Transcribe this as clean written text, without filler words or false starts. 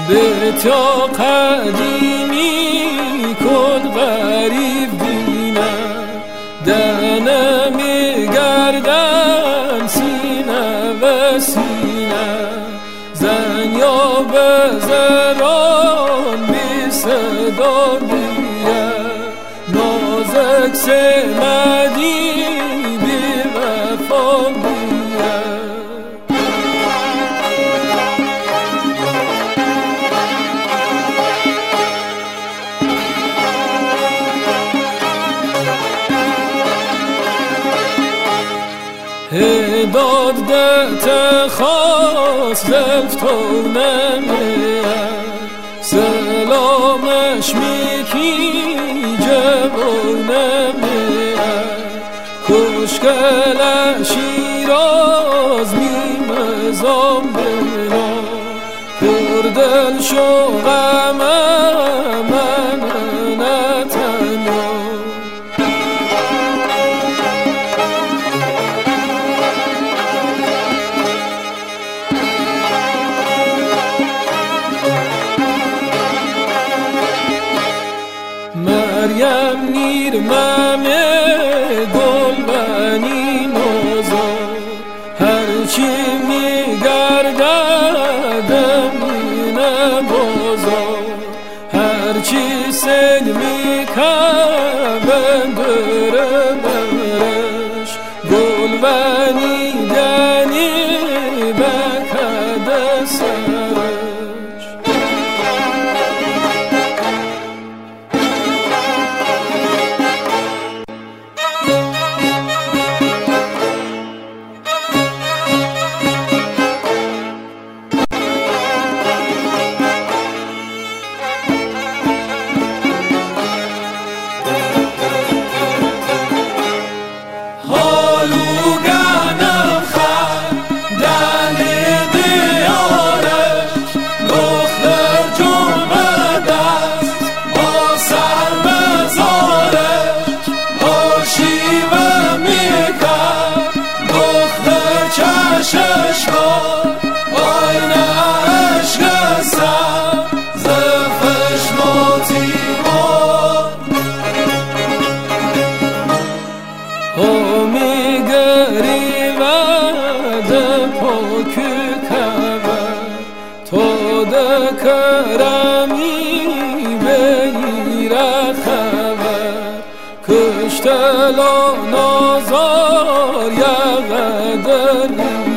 به تا قدیمی کن غریب بینم دنم گردن سینه و سینه زن یا بزران بی صدا بیه نازک سمدی بی وفا بیه داد دت خواست زفتو نمیه سلامش میکی جبو نمیه کشکل شیراز میمزام برا پردل شو غمه من نتنیا مریم نیر ممه گل بنی نازا هرچی میگردد مینه بازا هرچی سن میکبن دره برش گل بنی دنی بکده سرش کرمی بگیره خبر کشتلا نازار یقدر